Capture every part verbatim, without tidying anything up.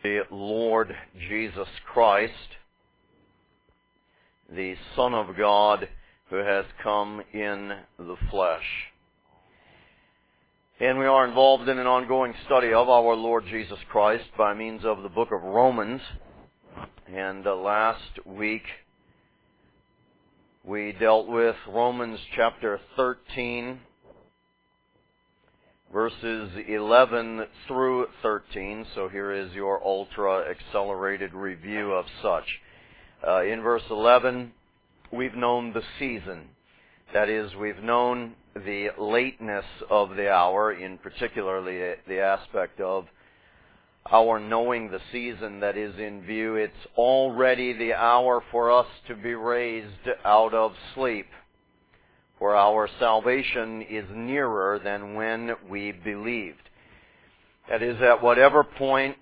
the Lord Jesus Christ, the Son of God who has come in the flesh. And we are involved in an ongoing study of our Lord Jesus Christ by means of the book of Romans. And uh, last week we dealt with Romans chapter thirteen, verses eleven through thirteen. So here is your ultra-accelerated review of such. Uh, in verse eleven, we've known the season. That is, we've known the lateness of the hour, in particularly the aspect of our knowing the season that is in view. It's already the hour for us to be raised out of sleep, for our salvation is nearer than when we believed. That is, at whatever point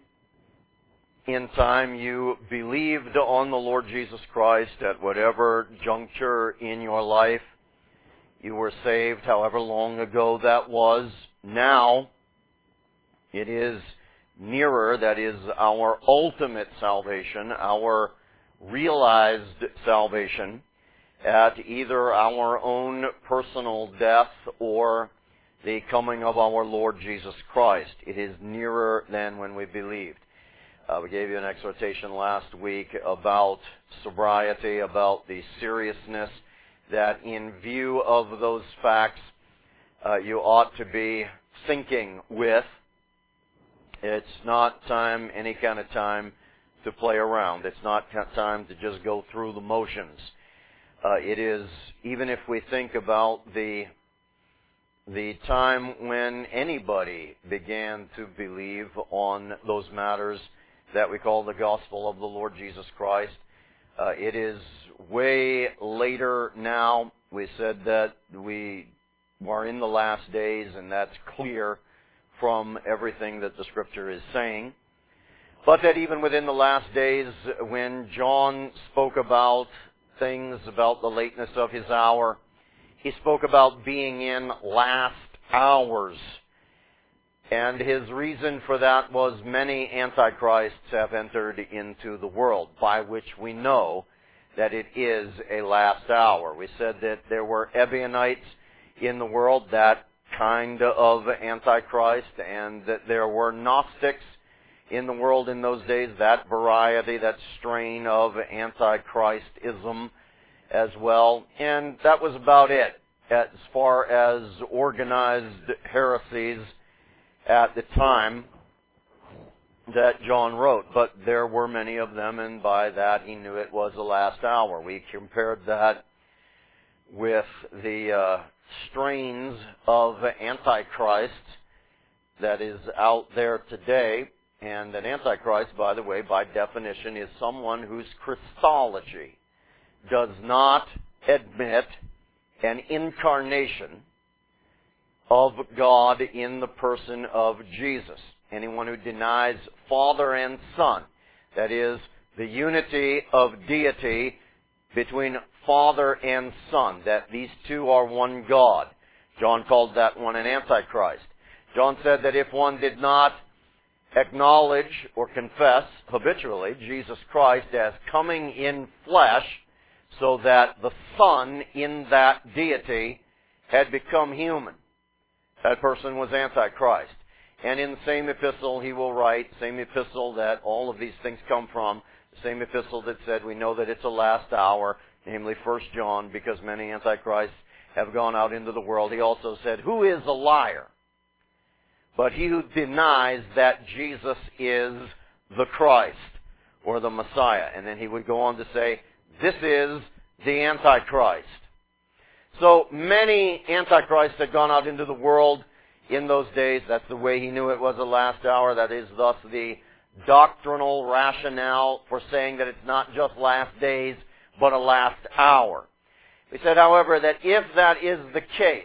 in time you believed on the Lord Jesus Christ, at whatever juncture in your life you were saved, however long ago that was, now it is nearer, that is our ultimate salvation, our realized salvation, at either our own personal death or the coming of our Lord Jesus Christ. It is nearer than when we believed. Uh, we gave you an exhortation last week about sobriety, about the seriousness that in view of those facts uh, you ought to be thinking with. It's not time, any kind of time, to play around. It's not time to just go through the motions. Uh, it is, even if we think about the the time when anybody began to believe on those matters that we call the gospel of the Lord Jesus Christ, uh, it is way later now. We said that we are in the last days, and that's clear from everything that the Scripture is saying. But that even within the last days, when John spoke about things, about the lateness of his hour, he spoke about being in last hours. And his reason for that was many antichrists have entered into the world, by which we know that it is a last hour. We said that there were Ebionites in the world, that kind of antichrist, and that there were Gnostics in the world in those days, that variety, that strain of antichristism as well. And that was about it as far as organized heresies at the time that John wrote. But there were many of them, and by that he knew it was the last hour. We compared that with the uh, strains of Antichrist that is out there today. And an Antichrist, by the way, by definition, is someone whose Christology does not admit an incarnation of God in the person of Jesus. Anyone who denies Father and Son, that is, the unity of deity between Father and Son, that these two are one God. John called that one an Antichrist. John said that if one did not acknowledge or confess habitually Jesus Christ as coming in flesh, so that the Son in that deity had become human, that person was Antichrist. And in the same epistle he will write, same epistle that all of these things come from, the same epistle that said we know that it's a last hour, namely First John, because many Antichrists have gone out into the world. He also said, who is a liar? But he who denies that Jesus is the Christ or the Messiah. And then he would go on to say, this is the Antichrist. So many Antichrists had gone out into the world in those days. That's the way he knew it was the last hour. That is thus the doctrinal rationale for saying that it's not just last days, but a last hour. We said, however, that if that is the case,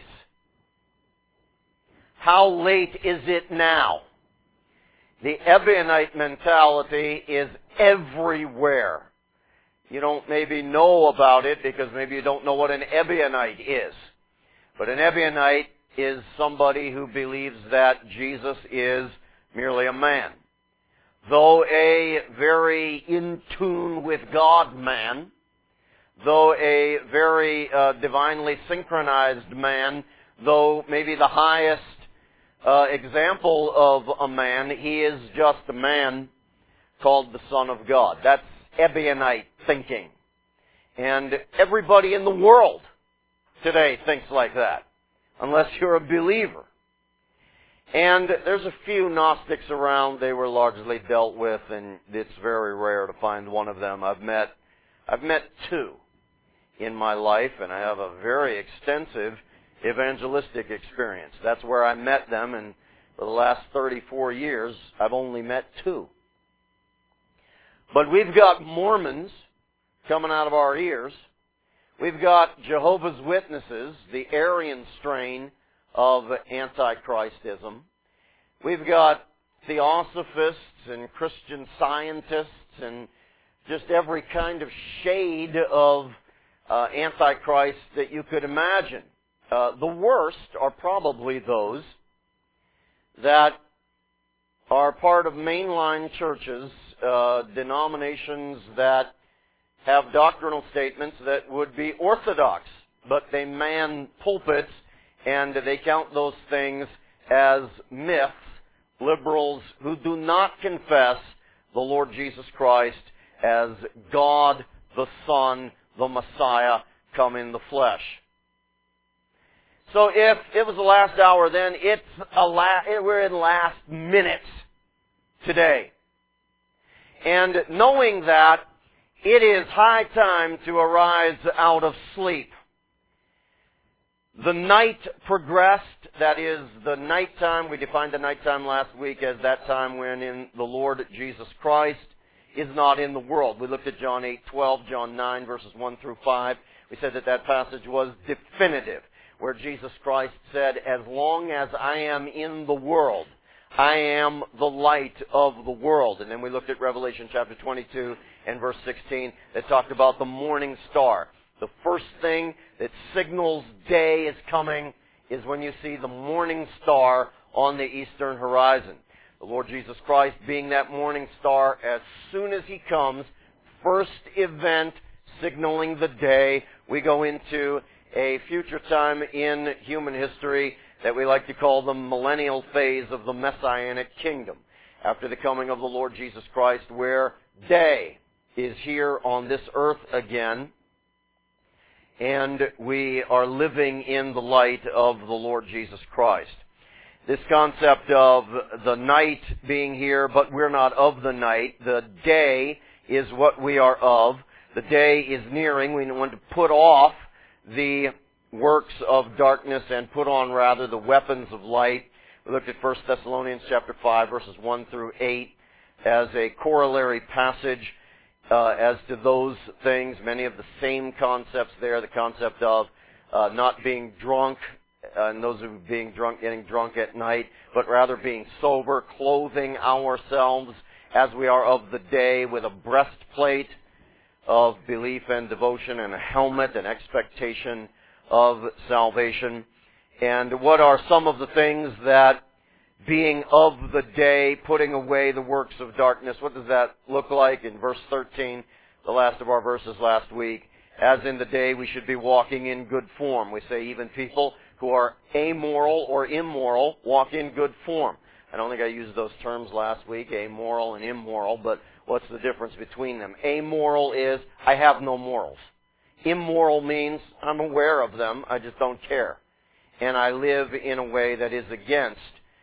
how late is it now? The Ebionite mentality is everywhere. You don't maybe know about it because maybe you don't know what an Ebionite is. But an Ebionite is somebody who believes that Jesus is merely a man. though a very in tune with God man, though a very uh, divinely synchronized man, though maybe the highest uh, example of a man, he is just a man called the Son of God. That's Ebionite thinking. And everybody in the world today thinks like that, unless you're a believer. And there's a few Gnostics around. They were largely dealt with, and it's very rare to find one of them. I've met, I've met two in my life, and I have a very extensive evangelistic experience. That's where I met them, and for the last thirty-four years, I've only met two. But we've got Mormons coming out of our ears. We've got Jehovah's Witnesses, the Aryan strain of Antichristism. We've got Theosophists and Christian Scientists and just every kind of shade of uh, Antichrist that you could imagine. Uh, the worst are probably those that are part of mainline churches, uh, denominations that have doctrinal statements that would be orthodox, but they man pulpits and they count those things as myths. Liberals who do not confess the Lord Jesus Christ as God, the Son, the Messiah, come in the flesh. So if it was the last hour, then it's a la- we're in last minutes today. And knowing that, it is high time to arise out of sleep. The night progressed, that is the nighttime. We defined the nighttime last week as that time when in the Lord Jesus Christ is not in the world. We looked at John eight twelve, John nine verses one through five. We said that that passage was definitive, where Jesus Christ said, as long as I am in the world, I am the light of the world. And then we looked at Revelation chapter twenty-two and verse sixteen that talked about the morning star. The first thing that signals day is coming is when you see the morning star on the eastern horizon. The Lord Jesus Christ being that morning star, as soon as He comes, first event signaling the day, we go into a future time in human history that we like to call the millennial phase of the Messianic kingdom, after the coming of the Lord Jesus Christ, where day is here on this earth again, and we are living in the light of the Lord Jesus Christ. This concept of the night being here, but we're not of the night. The day is what we are of. The day is nearing. We want to put off the works of darkness and put on rather the weapons of light. We looked at First Thessalonians chapter five verses one through eight as a corollary passage uh, as to those things. Many of the same concepts there. The concept of uh, not being drunk, uh, and those who are being drunk, getting drunk at night, but rather being sober, clothing ourselves as we are of the day with a breastplate of belief and devotion and a helmet and expectation of salvation. And what are some of the things that being of the day, putting away the works of darkness, what does that look like? In verse thirteen, the last of our verses last week, as in the day we should be walking in good form. We say even people who are amoral or immoral walk in good form. I don't think I used those terms last week, amoral and immoral, but what's the difference between them? Amoral is, I have no morals. Immoral means I'm aware of them, I just don't care. And I live in a way that is against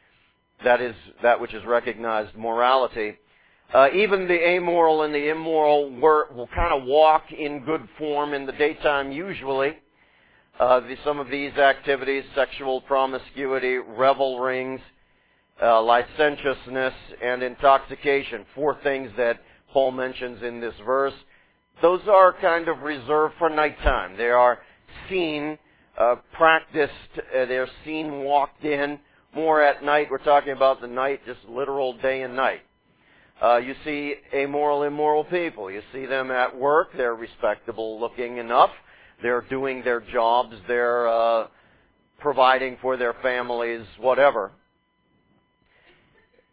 that is that which is recognized morality. Uh, even the amoral and the immoral were, will kind of walk in good form in the daytime usually. Uh, the, some of these activities, sexual promiscuity, revelrings, uh, licentiousness, and intoxication, four things that Paul mentions in this verse, those are kind of reserved for nighttime. They are seen, uh, practiced, uh, they're seen walked in more at night. We're talking about the night, just literal day and night. Uh, you see amoral, immoral people. You see them at work. They're respectable looking enough. They're doing their jobs. They're uh, providing for their families, whatever.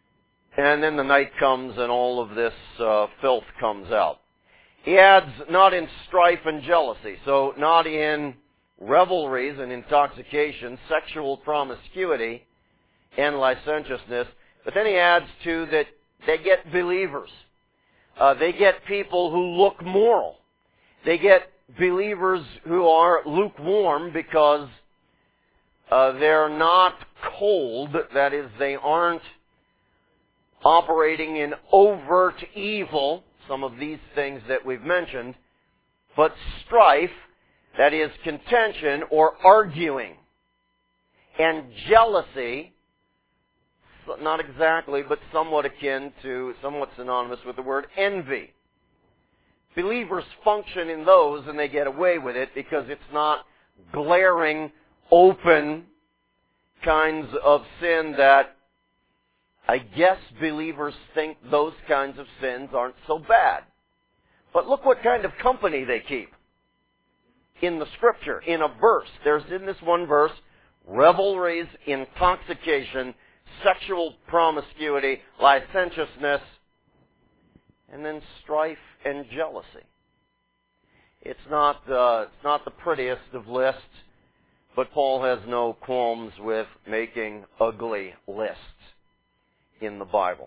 And then the night comes and all of this uh, filth comes out. He adds, not in strife and jealousy. So not in revelries and intoxication, sexual promiscuity, and licentiousness. But then he adds to that they get believers. Uh, they get people who look moral. They get believers who are lukewarm because uh, they're not cold. That is, they aren't operating in overt evil, some of these things that we've mentioned, but strife, that is contention or arguing, and jealousy, not exactly, but somewhat akin to, somewhat synonymous with the word envy. Believers function in those and they get away with it because it's not glaring, open kinds of sin that I guess believers think those kinds of sins aren't so bad. But look what kind of company they keep in the Scripture, in a verse. There's in this one verse, revelries, intoxication, sexual promiscuity, licentiousness, and then strife and jealousy. It's not, uh, it's not the prettiest of lists, but Paul has no qualms with making ugly lists in the Bible.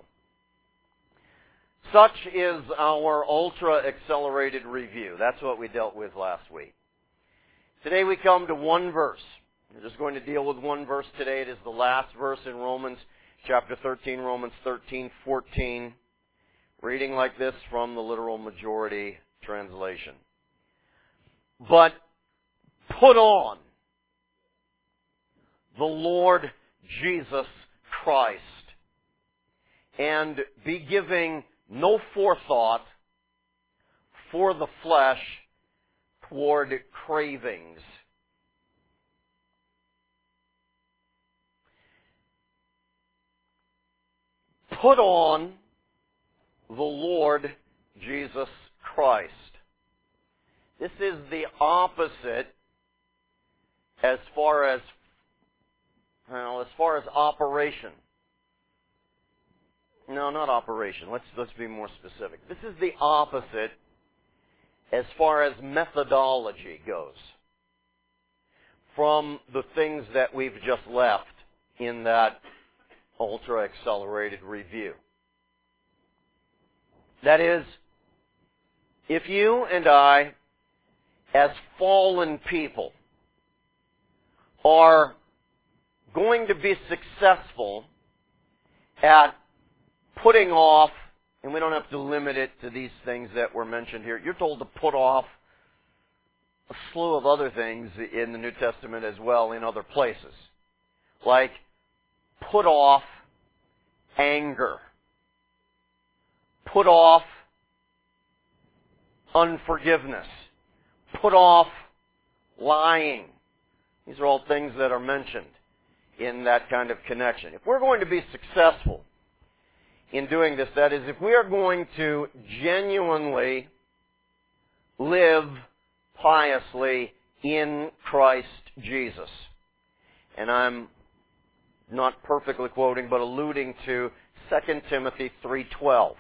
Such is our ultra-accelerated review. That's what we dealt with last week. Today we come to one verse. We're just going to deal with one verse today. It is the last verse in Romans chapter thirteen, Romans thirteen fourteen. Reading like this from the literal majority translation. But put on the Lord Jesus Christ, and be giving no forethought for the flesh toward cravings. Put on the Lord Jesus Christ. This is the opposite as far as, well, as far as operation. No, not operation. Let's, let's be more specific. This is the opposite as far as methodology goes from the things that we've just left in that ultra-accelerated review. That is, if you and I, as fallen people, are going to be successful at putting off, and we don't have to limit it to these things that were mentioned here. You're told to put off a slew of other things in the New Testament as well in other places. Like, put off anger. Put off unforgiveness. Put off lying. These are all things that are mentioned in that kind of connection. If we're going to be successful in doing this, that is, if we are going to genuinely live piously in Christ Jesus, and I'm not perfectly quoting, but alluding to Second Timothy three twelve.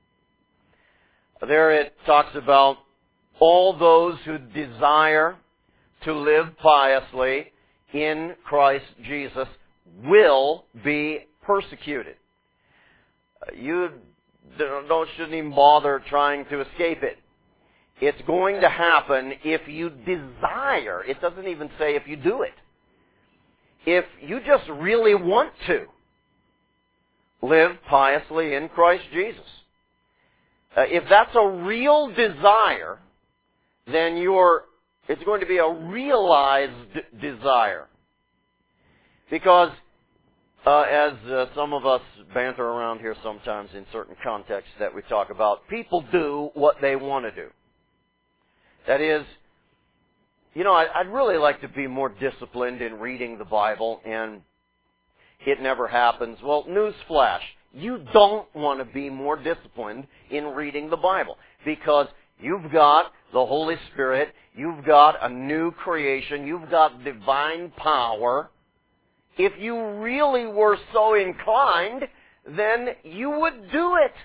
There it talks about all those who desire to live piously in Christ Jesus will be persecuted. You don't, shouldn't even bother trying to escape it. It's going to happen if you desire. It doesn't even say if you do it. If you just really want to live piously in Christ Jesus. Uh, if that's a real desire, then you're, it's going to be a realized desire. Because Uh, as uh, some of us banter around here sometimes in certain contexts that we talk about, people do what they want to do. That is, you know, I, I'd really like to be more disciplined in reading the Bible, and it never happens. Well, newsflash, you don't want to be more disciplined in reading the Bible, because you've got the Holy Spirit, you've got a new creation, you've got divine power. If you really were so inclined, then you would do it.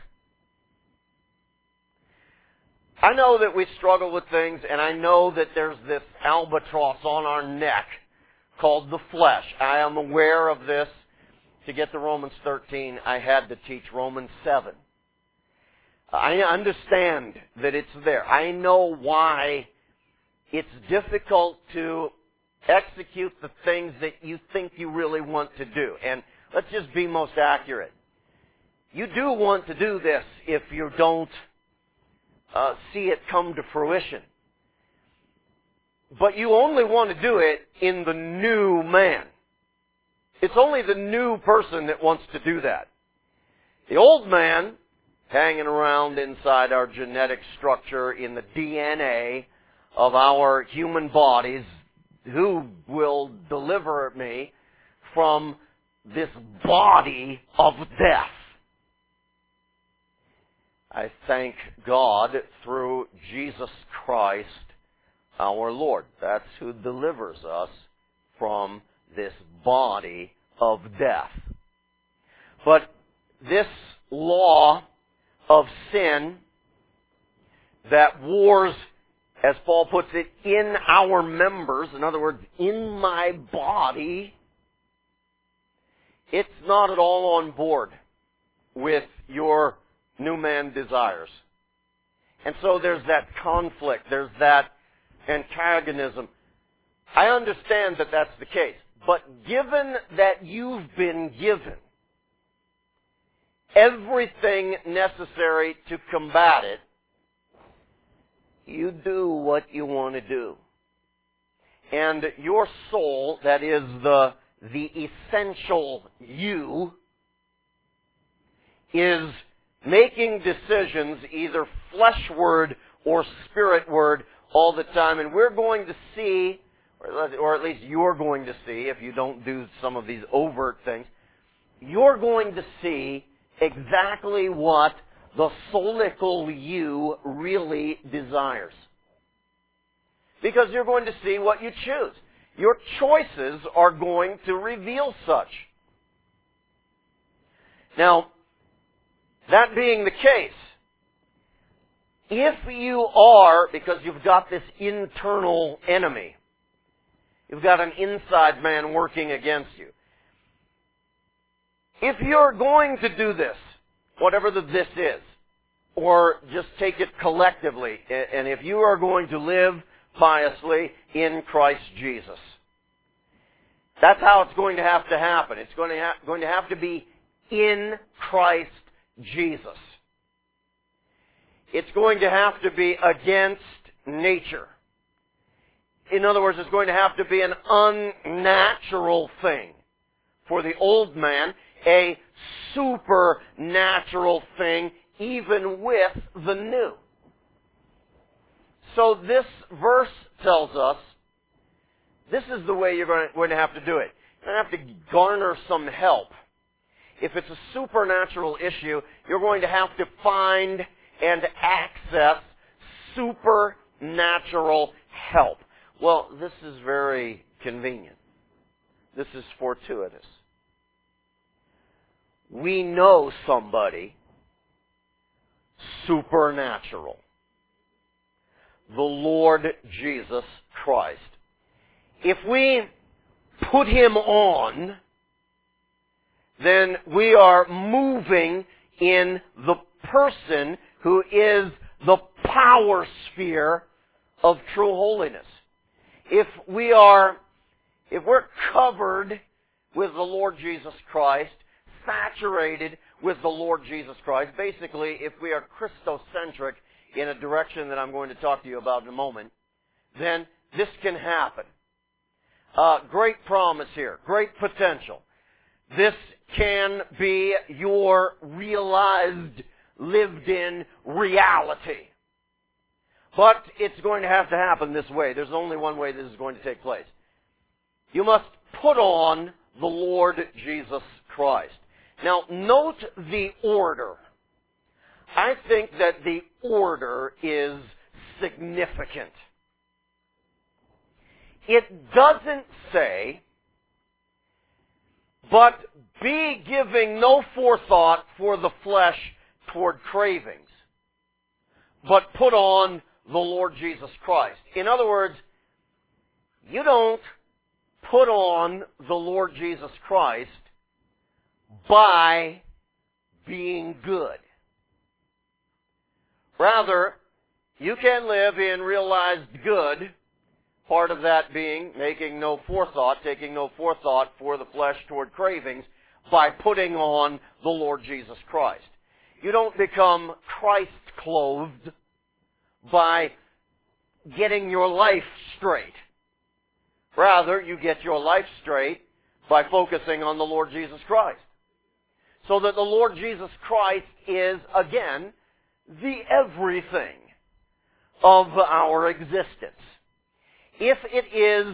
I know that we struggle with things, and I know that there's this albatross on our neck called the flesh. I am aware of this. To get to Romans thirteen, I had to teach Romans seven. I understand that it's there. I know why it's difficult to execute the things that you think you really want to do. And let's just be most accurate. You do want to do this if you don't uh, see it come to fruition. But you only want to do it in the new man. It's only the new person that wants to do that. The old man, hanging around inside our genetic structure in the D N A of our human bodies, who will deliver me from this body of death. I thank God through Jesus Christ our Lord. That's who delivers us from this body of death. But this law of sin that wars, as Paul puts it, in our members, in other words, in my body, it's not at all on board with your new man desires. And so there's that conflict, there's that antagonism. I understand that that's the case. But given that you've been given everything necessary to combat it, you do what you want to do. And your soul, that is the, the essential you, is making decisions either fleshward or spiritward all the time. And we're going to see, or at least you're going to see, if you don't do some of these overt things, you're going to see exactly what the soulical you really desires. Because you're going to see what you choose. Your choices are going to reveal such. Now, that being the case, if you are, because you've got this internal enemy, you've got an inside man working against you. If you're going to do this, whatever the this is, or just take it collectively, and if you are going to live piously in Christ Jesus, that's how it's going to have to happen. It's going to, ha- going to have to be in Christ Jesus. It's going to have to be against nature. In other words, it's going to have to be an unnatural thing for the old man, a supernatural thing, even with the new. So this verse tells us this is the way you're going to have to do it. You're going to have to garner some help. If it's a supernatural issue, you're going to have to find and access supernatural help. Well, this is very convenient. This is fortuitous. We know somebody supernatural. The Lord Jesus Christ. If we put Him on, then we are moving in the person who is the power sphere of true holiness. If we are, if we're covered with the Lord Jesus Christ, saturated with the Lord Jesus Christ, basically if we are Christocentric in a direction that I'm going to talk to you about in a moment, then this can happen. Uh, great promise here, great potential. This can be your realized, lived-in reality. But it's going to have to happen this way. There's only one way this is going to take place. You must put on the Lord Jesus Christ. Now, note the order. I think that the order is significant. It doesn't say, But be giving no forethought for the flesh toward cravings, but put on the Lord Jesus Christ. In other words, you don't put on the Lord Jesus Christ by being good. Rather, you can live in realized good, part of that being making no forethought, taking no forethought for the flesh toward cravings, by putting on the Lord Jesus Christ. You don't become Christ-clothed by getting your life straight. Rather, you get your life straight by focusing on the Lord Jesus Christ. So that the Lord Jesus Christ is, again, the everything of our existence. If it is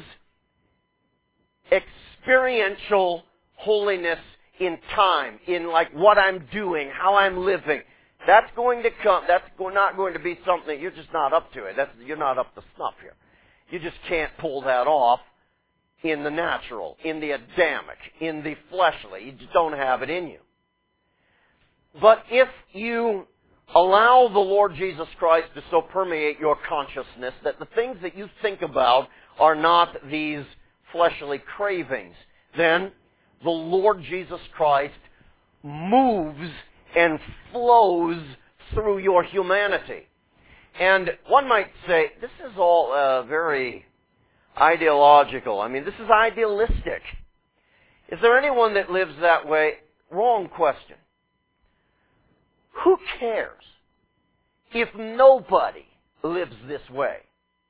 experiential holiness in time, in like what I'm doing, how I'm living, that's going to come, that's not going to be something, you're just not up to it. That's, you're not up to snuff here. You just can't pull that off in the natural, in the Adamic, in the fleshly. You just don't have it in you. But if you allow the Lord Jesus Christ to so permeate your consciousness that the things that you think about are not these fleshly cravings, then the Lord Jesus Christ moves and flows through your humanity. And one might say, this is all uh, very ideological. I mean, this is idealistic. Is there anyone that lives that way? Wrong question. Who cares if nobody lives this way?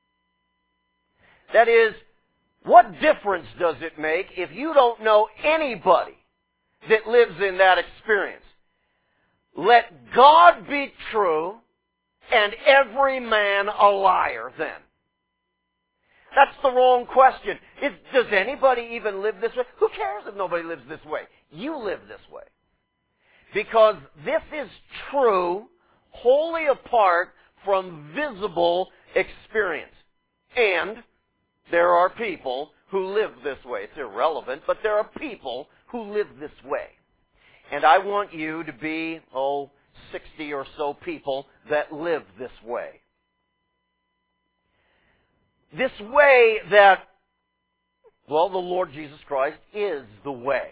That is, what difference does it make if you don't know anybody that lives in that experience? Let God be true and every man a liar then. That's the wrong question. Is, does anybody even live this way? Who cares if nobody lives this way? You live this way. Because this is true wholly apart from visible experience. And there are people who live this way. It's irrelevant, but there are people who live this way. And I want you to be, oh, sixty or so people that live this way. This way that, well, the Lord Jesus Christ is the way.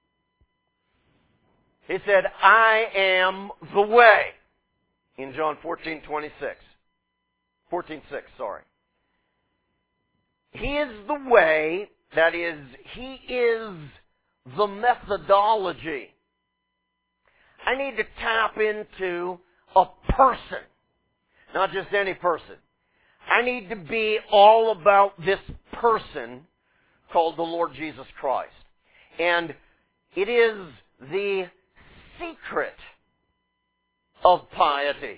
He said, I am the way, in John fourteen twenty-six. fourteen six, sorry. He is the way, that is, He is the methodology. I need to tap into a person, not just any person. I need to be all about this person called the Lord Jesus Christ. And it is the secret of piety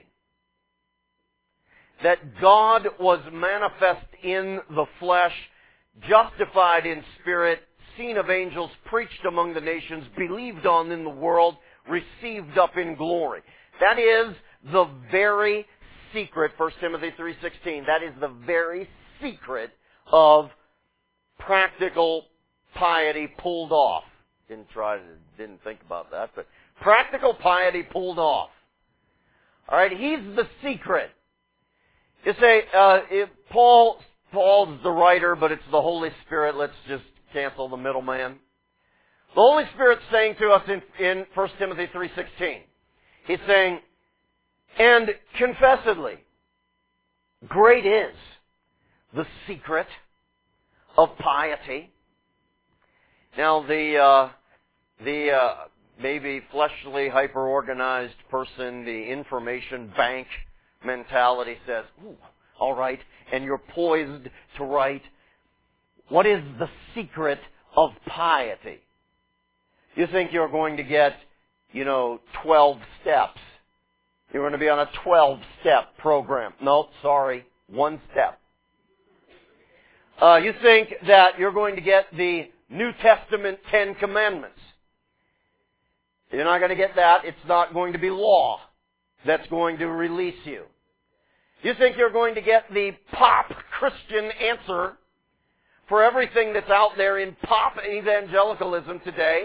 that God was manifest in the flesh, justified in spirit, seen of angels, preached among the nations, believed on in the world, received up in glory. That is the very secret, First Timothy three sixteen, that is the very secret of practical piety pulled off. Didn't try to, didn't think about that, but practical piety pulled off. Alright, He's the secret. You say, uh, if Paul, Paul's the writer, but it's the Holy Spirit, let's just cancel the middleman. The Holy Spirit's saying to us in, in First Timothy three sixteen, He's saying, and confessedly, great is the secret of piety. Now, the uh, the uh, maybe fleshly, hyper-organized person, the information bank mentality says, ooh, all right, and you're poised to write, what is the secret of piety? You think you're going to get, you know, twelve steps. You're going to be on a twelve-step program. No, sorry, one step. Uh, you think that you're going to get the New Testament Ten Commandments. You're not going to get that. It's not going to be law that's going to release you. You think you're going to get the pop Christian answer for everything that's out there in pop evangelicalism today.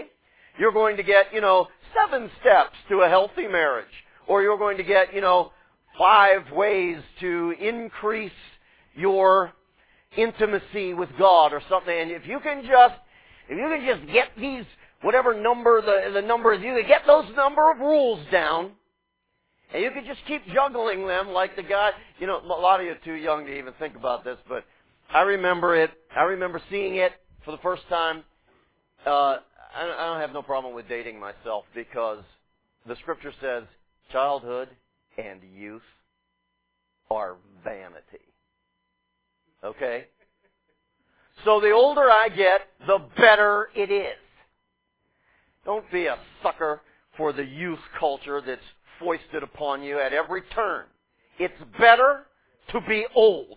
you're going to get, you know, seven steps to a healthy marriage. Or you're going to get, you know, five ways to increase your intimacy with God or something. And if you can just, if you can just get these, whatever number the, the number is, you can get those number of rules down, and you can just keep juggling them like the guy, you know, a lot of you are too young to even think about this, but I remember it, I remember seeing it for the first time. Uh, I, I don't have no problem with dating myself because the scripture says childhood and youth are vanity. Okay? So the older I get, the better it is. Don't be a sucker for the youth culture that's foisted upon you at every turn. It's better to be old.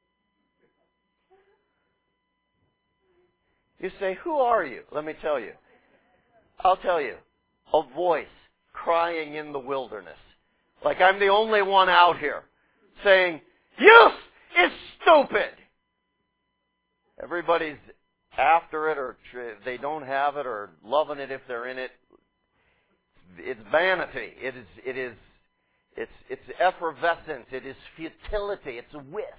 You say, who are you? Let me tell you. I'll tell you. A voice crying in the wilderness. Like I'm the only one out here saying, youth is stupid. Everybody's after it or they don't have it or loving it if they're in it. It's vanity. It is, it is, it's, it's effervescence. It is futility. It's a wisp.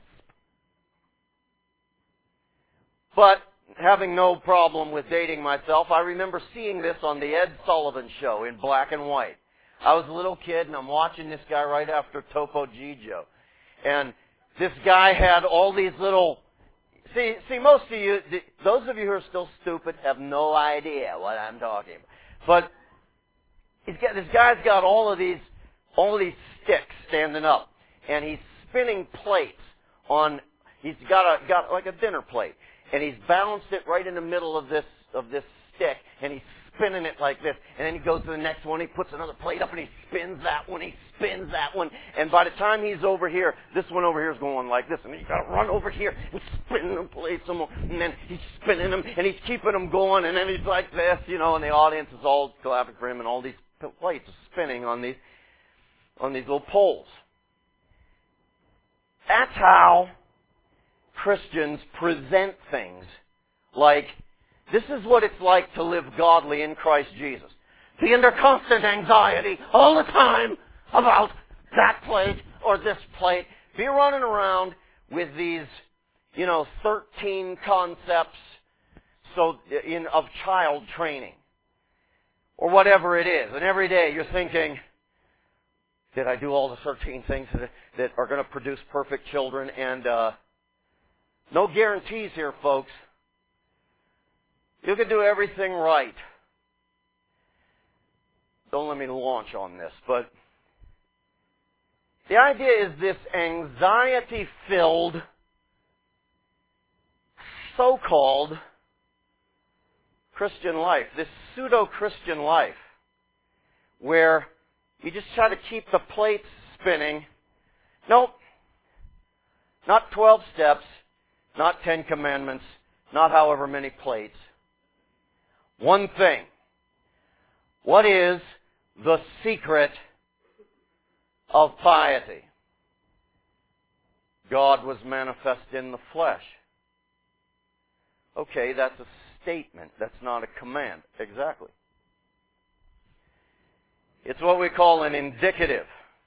But having no problem with dating myself, I remember seeing this on the Ed Sullivan Show in black and white. I was a little kid and I'm watching this guy right after Topo Gigio. And this guy had all these little... See, see, most of you, those of you who are still stupid have no idea what I'm talking about. But he's got, this guy's got all of these, all of these sticks standing up. And he's spinning plates on, he's got a, got like a dinner plate. And he's balanced it right in the middle of this, of this stick. And he's spinning it like this. And then he goes to the next one, he puts another plate up and he spins that one, he spins that one. And by the time he's over here, this one over here is going like this. And he's got to run over here and spin the plates some more. And then he's spinning them and he's keeping them going. And then he's like this, you know, and the audience is all clapping for him and all these plates are spinning on these, on these little poles. That's how Christians present things like, this is what it's like to live godly in Christ Jesus. Be under constant anxiety all the time about that plate or this plate. Be running around with these, you know, thirteen concepts so in of child training or whatever it is. And every day you're thinking, did I do all the thirteen things that, that are going to produce perfect children? And uh, no guarantees here, folks. You can do everything right. Don't let me launch on this, but the idea is this anxiety-filled, so-called Christian life, this pseudo-Christian life, where you just try to keep the plates spinning. Nope. Not twelve steps, not ten commandments, not however many plates. One thing. What is the secret of piety? God was manifest in the flesh. Okay, that's a statement. That's not a command. Exactly. It's what we call an indicative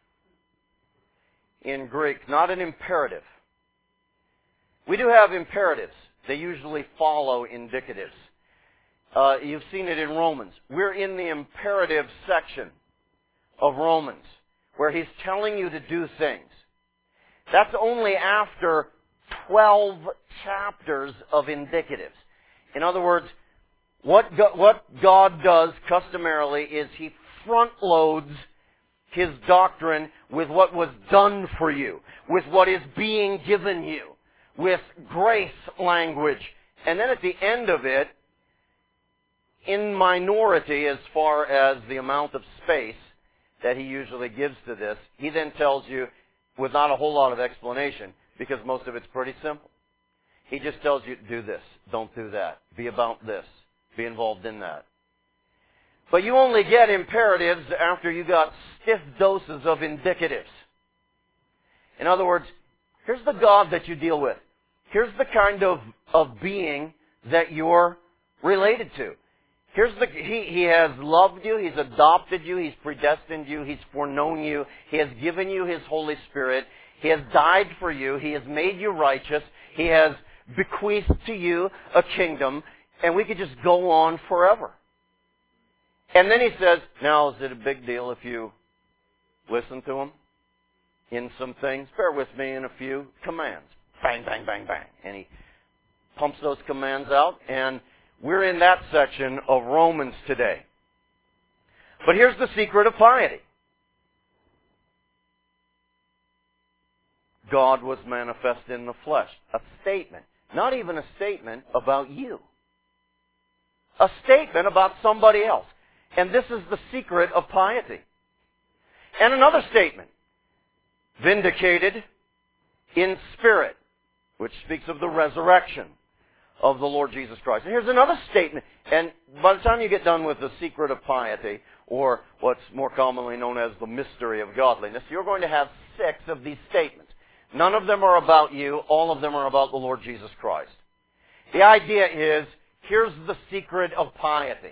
in Greek, not an imperative. We do have imperatives. They usually follow indicatives. Uh, you've seen it in Romans. We're in the imperative section of Romans, where he's telling you to do things. That's only after twelve chapters of indicatives. In other words, what God, what God does customarily is he front loads his doctrine with what was done for you, with what is being given you, with grace language. And then at the end of it, in minority as far as the amount of space that he usually gives to this, he then tells you with not a whole lot of explanation, because most of it's pretty simple. He just tells you, do this, don't do that, be about this, be involved in that. But you only get imperatives after you got stiff doses of indicatives. In other words, here's the God that you deal with. Here's the kind of, of being that you're related to. Here's the, he, he has loved you, He's adopted you, He's predestined you, He's foreknown you, He has given you His Holy Spirit, He has died for you, He has made you righteous, He has bequeathed to you a kingdom, and we could just go on forever. And then He says, now is it a big deal if you listen to Him in some things? Bear with me in a few commands. Bang, bang, bang, bang. And He pumps those commands out, and we're in that section of Romans today. But here's the secret of piety. God was manifest in the flesh. A statement. Not even a statement about you. A statement about somebody else. And this is the secret of piety. And another statement. Vindicated in spirit, which speaks of the resurrection of the Lord Jesus Christ. And here's another statement. And by the time you get done with the secret of piety, or what's more commonly known as the mystery of godliness, you're going to have six of these statements. None of them are about you. All of them are about the Lord Jesus Christ. The idea is, here's the secret of piety.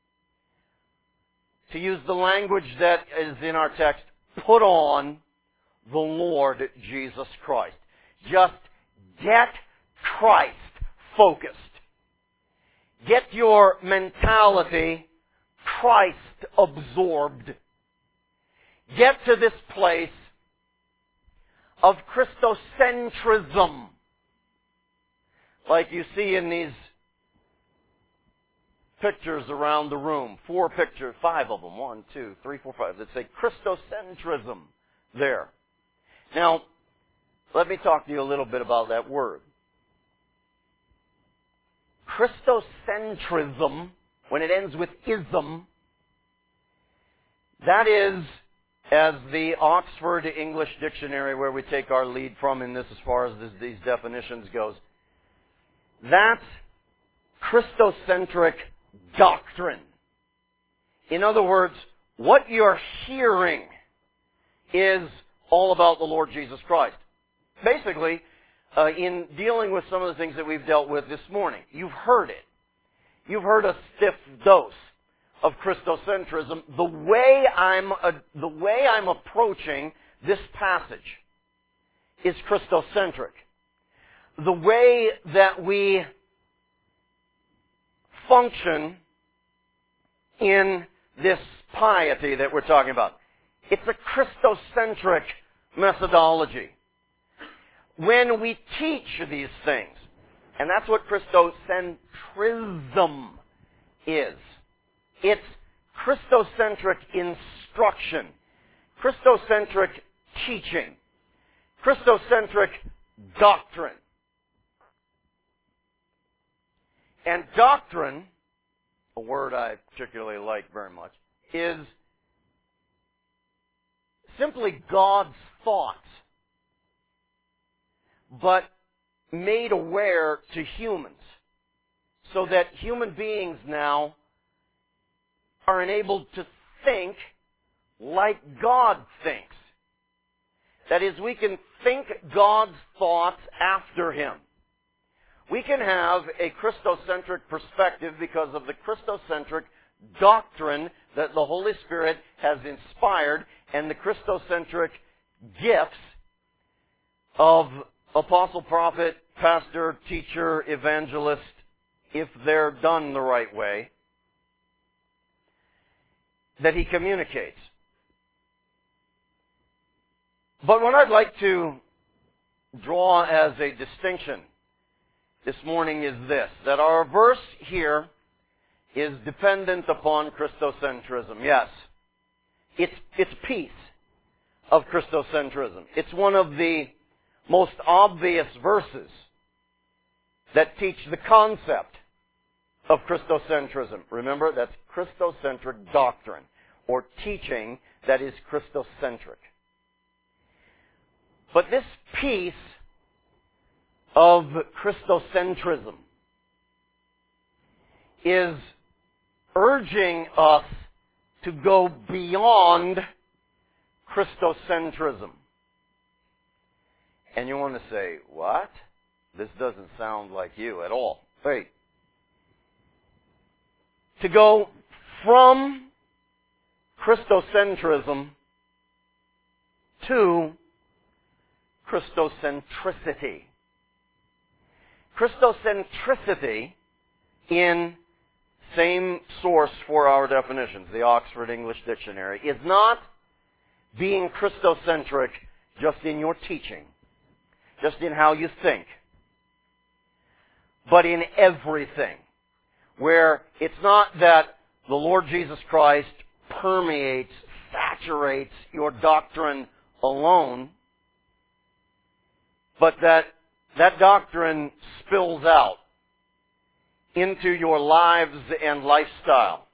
To use the language that is in our text, put on the Lord Jesus Christ. Just get Christ focused. Get your mentality Christ absorbed. Get to this place of Christocentrism, like you see in these pictures around the room. Four pictures, five of them, one, two, three, four, five, that say Christocentrism there. Now, let me talk to you a little bit about that word. Christocentrism, when it ends with ism, that is, as the Oxford English Dictionary, where we take our lead from in this as far as this, these definitions goes, that's Christocentric doctrine. In other words, what you're hearing is all about the Lord Jesus Christ. Basically, uh, in dealing with some of the things that we've dealt with this morning, you've heard it. You've heard a stiff dose of Christocentrism. The way I'm uh, the way I'm approaching this passage is Christocentric. The way that we function in this piety that we're talking about, it's a Christocentric methodology. When we teach these things, and that's what Christocentrism is. It's Christocentric instruction, Christocentric teaching, Christocentric doctrine. And doctrine, a word I particularly like very much, is simply God's thoughts, but made aware to humans, so that human beings now are enabled to think like God thinks. That is, we can think God's thoughts after Him. We can have a Christocentric perspective because of the Christocentric doctrine that the Holy Spirit has inspired, and the Christocentric gifts of apostle, prophet, pastor, teacher, evangelist, if they're done the right way, that He communicates. But what I'd like to draw as a distinction this morning is this, that our verse here is dependent upon Christocentrism. Yes, it's, it's a piece of Christocentrism. It's one of the most obvious verses that teach the concept of Christocentrism. Remember, that's Christocentric doctrine, or teaching that is Christocentric. But this piece of Christocentrism is urging us to go beyond Christocentrism. And you want to say, what? This doesn't sound like you at all. Wait. to go from Christocentrism to Christocentricity. Christocentricity, in same source for our definitions, the Oxford English Dictionary, is not being Christocentric just in your teaching, just in how you think, but in everything. Where it's not that the Lord Jesus Christ permeates, saturates your doctrine alone, but that that doctrine spills out into your lives and lifestyle.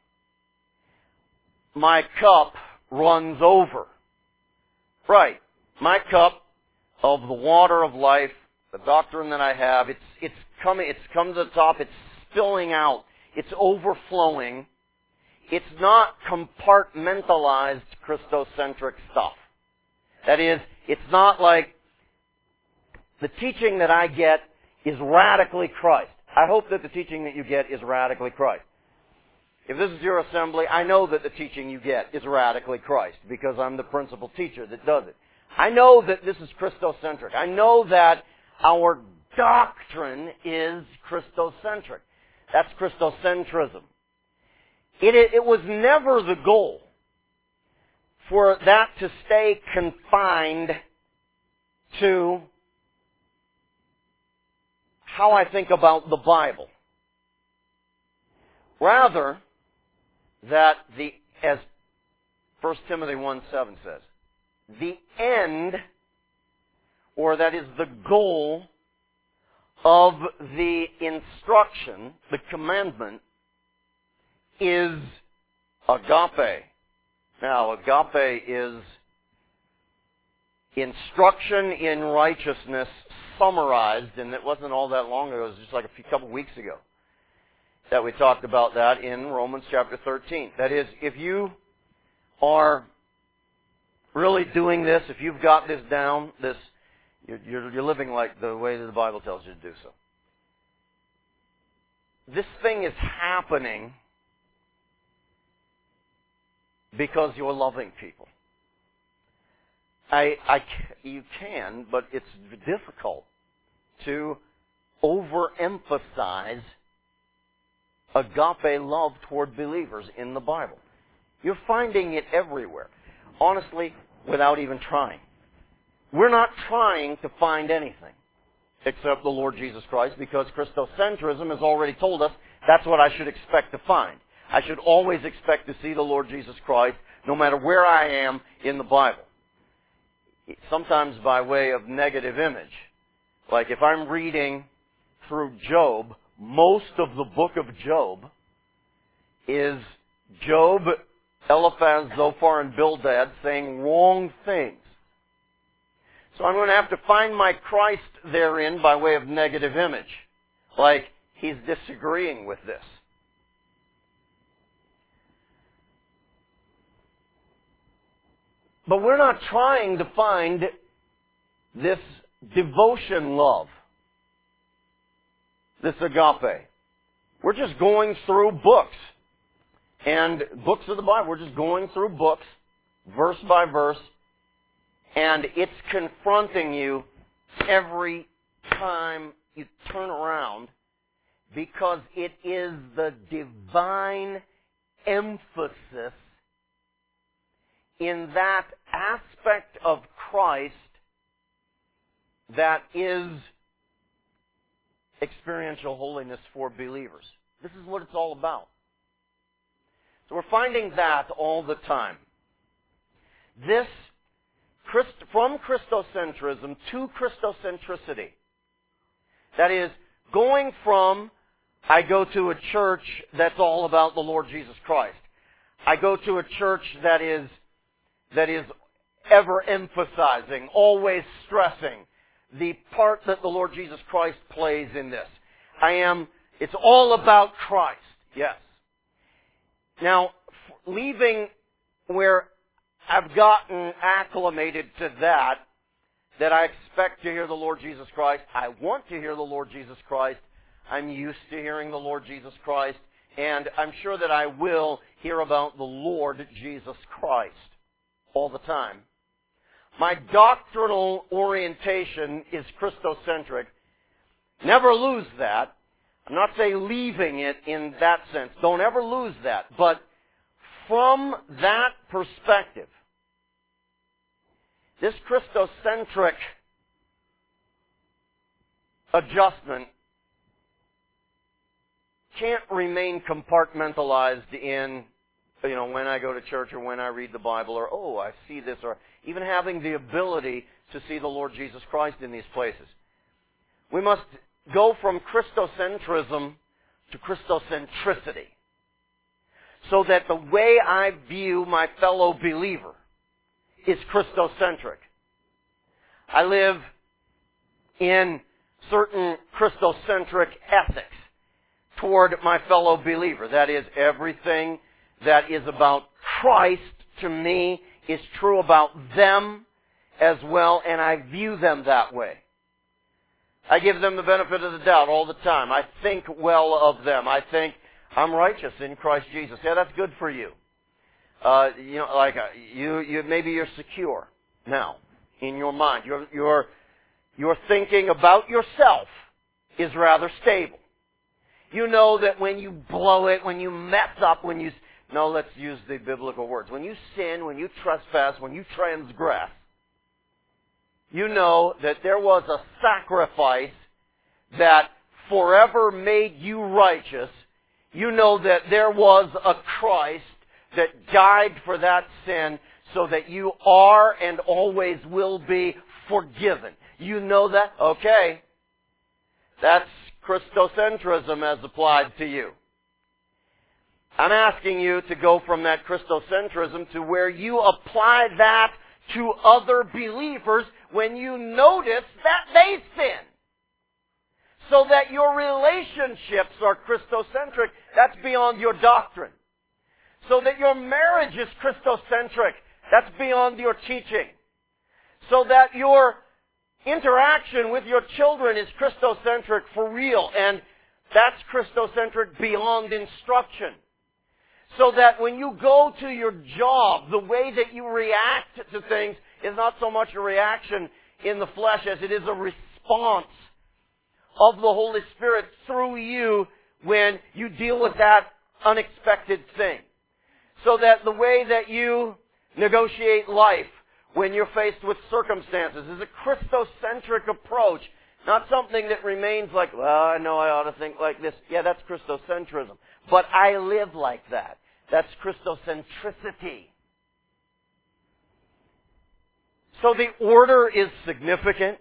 My cup runs over. Right. My cup of the water of life, the doctrine that I have, it's it's coming it's come to the top, it's spilling out, it's overflowing. It's not compartmentalized Christocentric stuff. That is, it's not like the teaching that I get is radically Christ. I hope that the teaching that you get is radically Christ. If this is your assembly, I know that the teaching you get is radically Christ because I'm the principal teacher that does it. I know that this is Christocentric. I know that our doctrine is Christocentric. That's Christocentrism. It, it was never the goal for that to stay confined to how I think about the Bible. Rather, that the, as First Timothy one seven says, the end, or that is the goal of the instruction, the commandment, is agape. Now, agape is instruction in righteousness summarized, and it wasn't all that long ago, it was just like a few couple weeks ago that we talked about that in Romans chapter thirteen. That is, if you are really doing this, if you've got this down, this you're, you're, you're living like the way that the Bible tells you to do so. This thing is happening because you're loving people. I, I, you can, but it's difficult to overemphasize agape love toward believers in the Bible. You're finding it everywhere. Honestly, without even trying. We're not trying to find anything except the Lord Jesus Christ because Christocentrism has already told us that's what I should expect to find. I should always expect to see the Lord Jesus Christ no matter where I am in the Bible. Sometimes by way of negative image. Like if I'm reading through Job, most of the book of Job is Job, Eliphaz, Zophar, and Bildad saying wrong things. So I'm going to have to find my Christ therein by way of negative image. Like he's disagreeing with this. But we're not trying to find this devotion love, this agape. We're just going through books. And books of the Bible, we're just going through books, verse by verse, and it's confronting you every time you turn around because it is the divine emphasis in that aspect of Christ that is experiential holiness for believers. This is what it's all about. So we're finding that all the time. This, from Christocentrism to Christocentricity. That is, going from, I go to a church that's all about the Lord Jesus Christ. I go to a church that is that is ever emphasizing, always stressing the part that the Lord Jesus Christ plays in this. I am, it's all about Christ. Yes. Now, leaving where I've gotten acclimated to that, that I expect to hear the Lord Jesus Christ, I want to hear the Lord Jesus Christ, I'm used to hearing the Lord Jesus Christ, and I'm sure that I will hear about the Lord Jesus Christ all the time. My doctrinal orientation is Christocentric. Never lose that. I'm not saying leaving it in that sense. Don't ever lose that. But from that perspective, this Christocentric adjustment can't remain compartmentalized in, you know, when I go to church or when I read the Bible or, oh, I see this, or even having the ability to see the Lord Jesus Christ in these places. We must go from Christocentrism to Christocentricity, so that the way I view my fellow believer is Christocentric. I live in certain Christocentric ethics toward my fellow believer. That is, everything that is about Christ to me is true about them as well, and I view them that way. I give them the benefit of the doubt all the time. I think well of them. I think I'm righteous in Christ Jesus. Yeah, that's good for you. Uh, you know, like uh, you, you maybe you're secure now in your mind. Your your your thinking about yourself is rather stable. You know that when you blow it, when you mess up, when you no, let's use the biblical words. When you sin, when you trespass, when you transgress, you know that there was a sacrifice that forever made you righteous. You know that there was a Christ that died for that sin so that you are and always will be forgiven. You know that? Okay. That's Christocentrism as applied to you. I'm asking you to go from that Christocentrism to where you apply that to other believers when you notice that they sin. So that your relationships are Christocentric. That's beyond your doctrine. So that your marriage is Christocentric. That's beyond your teaching. So that your interaction with your children is Christocentric for real. And that's Christocentric beyond instruction. So that when you go to your job, the way that you react to things is not so much a reaction in the flesh as it is a response of the Holy Spirit through you when you deal with that unexpected thing. So that the way that you negotiate life when you're faced with circumstances is a Christocentric approach, not something that remains like, well, I know I ought to think like this. Yeah, that's Christocentrism. But I live like that. That's Christocentricity. So the order is significant.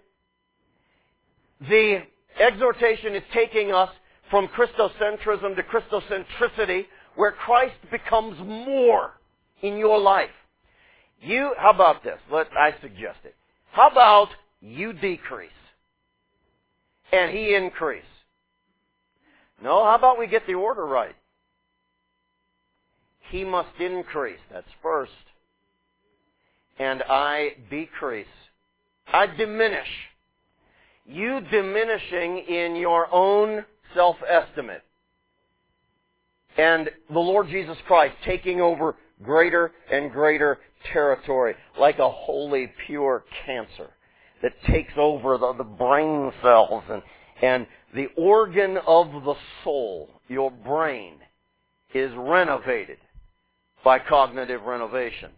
The exhortation is taking us from Christocentrism to Christocentricity, where Christ becomes more in your life. You, how about this? Let I suggest it. How about you decrease and He increase? No, how about we get the order right? He must increase. That's first. And I decrease. I diminish. You diminishing in your own self-estimate. And the Lord Jesus Christ taking over greater and greater territory, like a holy, pure cancer that takes over the, the brain cells and, and the organ of the soul, your brain, is renovated by cognitive renovation.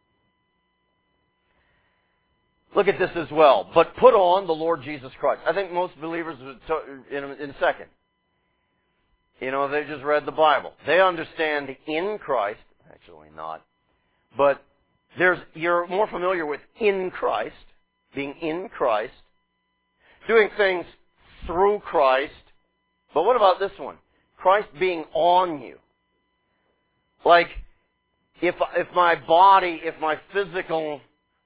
Look at this as well. But put on the Lord Jesus Christ. I think most believers would in a, in a second. You know, they just read the Bible. They understand in Christ. Actually not. But there's you're more familiar with in Christ, being in Christ, doing things through Christ. But what about this one? Christ being on you. Like, if if my body, if my physical,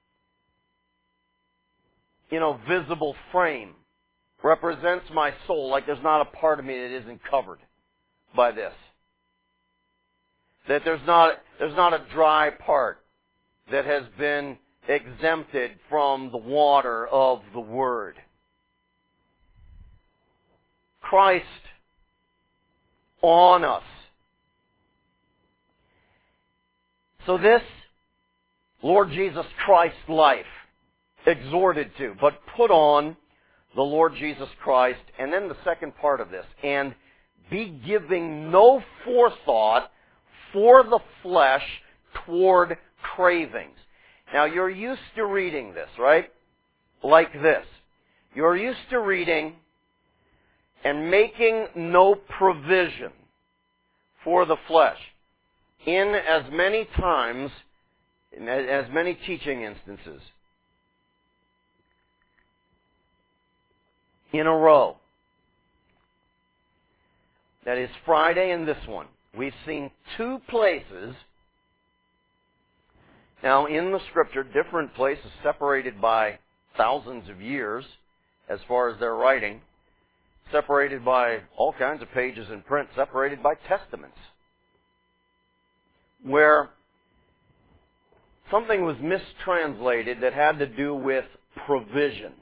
you know, visible frame represents my soul, like there's not a part of me that isn't covered by this. That there's not there's not a dry part that has been exempted from the water of the Word. Christ on us So this Lord Jesus Christ life, exhorted to, but put on the Lord Jesus Christ, and then the second part of this, and be giving no forethought for the flesh toward cravings. Now you're used to reading this, right? Like this. You're used to reading and making no provision for the flesh in as many times, in as many teaching instances in a row. That is Friday and this one. We've seen two places now in the Scripture, different places separated by thousands of years as far as their writing, separated by all kinds of pages in print, separated by testaments, where something was mistranslated that had to do with provision.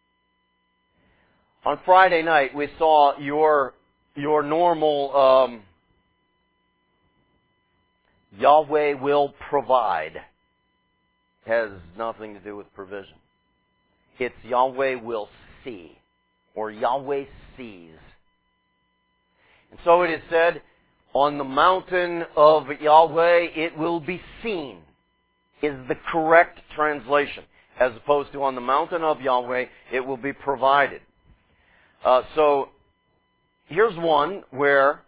On Friday night, we saw your your normal um, Yahweh will provide. Has nothing to do with provision. It's Yahweh will see, or Yahweh sees. And so it is said, on the mountain of Yahweh it will be seen, is the correct translation, as opposed to on the mountain of Yahweh it will be provided. Uh, so, here's one where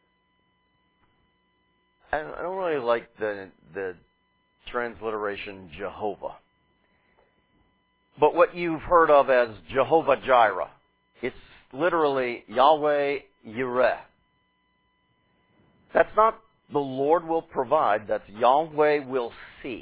I don't really like the the transliteration Jehovah. But what you've heard of as Jehovah Jireh, it's literally Yahweh Yireh. That's not the Lord will provide, that's Yahweh will see.